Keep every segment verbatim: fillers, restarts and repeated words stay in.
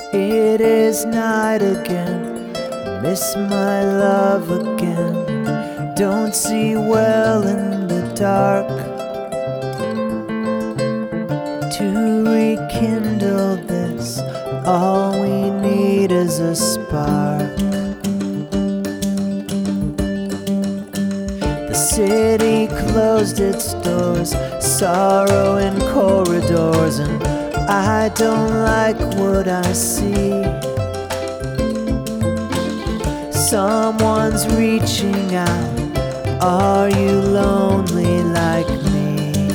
It is night again, miss my love again. Don't see well in the dark. To rekindle this, all we need is a spark. The city closed its doors, sorrow in corridors, and I don't like what I see. Someone's reaching out, are you lonely like me?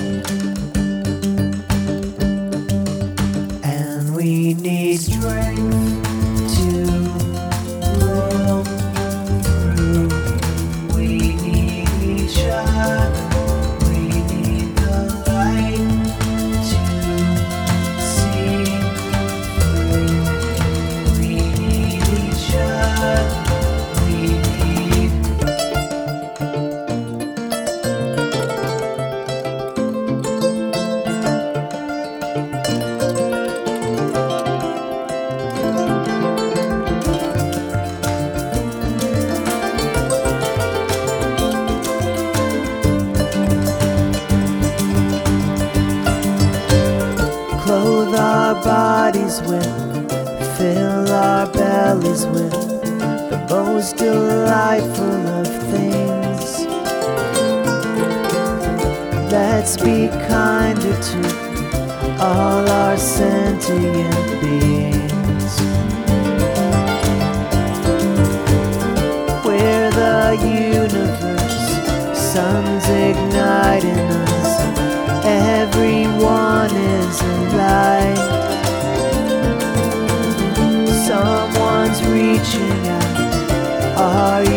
And we need strength to pull through. We need each other. We need the light to see through. We need each other. We need clothe our bodies with, fill our bellies with the most delightful of things. Let's be kinder to all our sentient beings. We're the universe, suns igniting us. Everyone is alive. Someone's reaching out, are you